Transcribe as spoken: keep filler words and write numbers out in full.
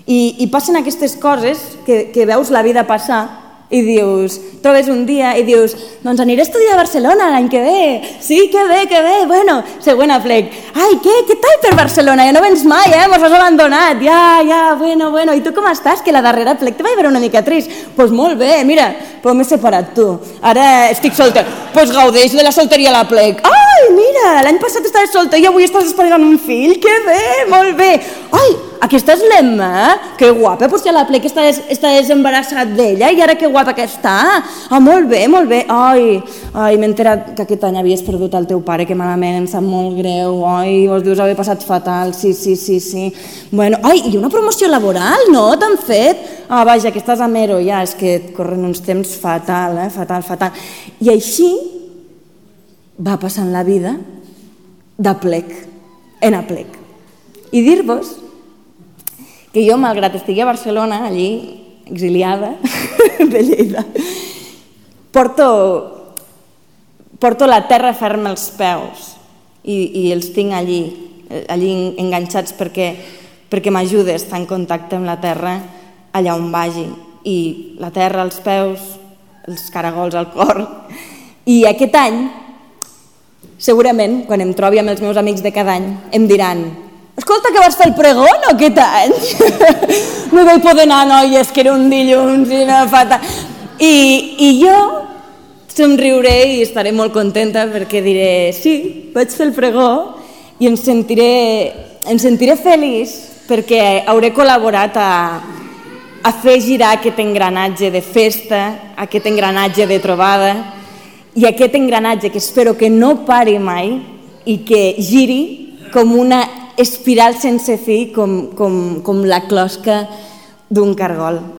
I, i passen aquestes coses que, que veus la vida passar i dius, trobes un dia i dius, doncs aniré a estudiar a Barcelona l'any que ve, sí, que bé, que bé, bueno, següent aplec, ai, què, què tal per Barcelona, ja no vens mai, eh, mos has abandonat, ja, ja, bueno, bueno, i tu com estàs, que la darrera aplec te vaig veure una mica trist, doncs pues molt bé, mira, però m'he separat tu, ara estic solter, doncs pues gaudeix de la solteria a l'aplec, ai, mira, l'any passat estaves solter i avui estàs esperant un fill, que bé, molt bé, ai, aquesta és l'Emma, eh? Que guapa, potser a l'aplec estàs, estàs embarassat d'ella i ara que guapa que està. Ah, molt bé, molt bé. Ai, ai, m'he enterat que aquest any havies perdut el teu pare, que malament, em sap molt greu. Ai, vos dius haver passat fatal, sí, sí, sí, sí. Bueno, ai, i una promoció laboral, no? T'han fet? Ah, vaja, que estàs a Mero, ja, és que et corren uns temps fatal, eh? Fatal, fatal. I així va passant la vida d'aplec en aplec. I dir-vos que jo, malgrat estigui a Barcelona, allí, exiliada de Lleida, porto, porto la terra ferma als peus i, i els tinc allí, allí enganxats perquè, perquè m'ajuda a estar en contacte amb la terra allà on vagi. I la terra als peus, els caragols al cor. I aquest any, segurament, quan em trobi amb els meus amics de cada any, em diran: escolta, que vas fer el pregó, no, aquest any? No vaig poder anar, noies, que era un dilluns i no fatal. I, I jo somriuré i estaré molt contenta perquè diré, sí, vaig fer el pregó i em sentiré, em sentiré feliç perquè hauré col·laborat a, a fer girar aquest engranatge de festa, aquest engranatge de trobada i aquest engranatge que espero que no pari mai i que giri com una espiral sense fi, com, com, com la closca d'un cargol.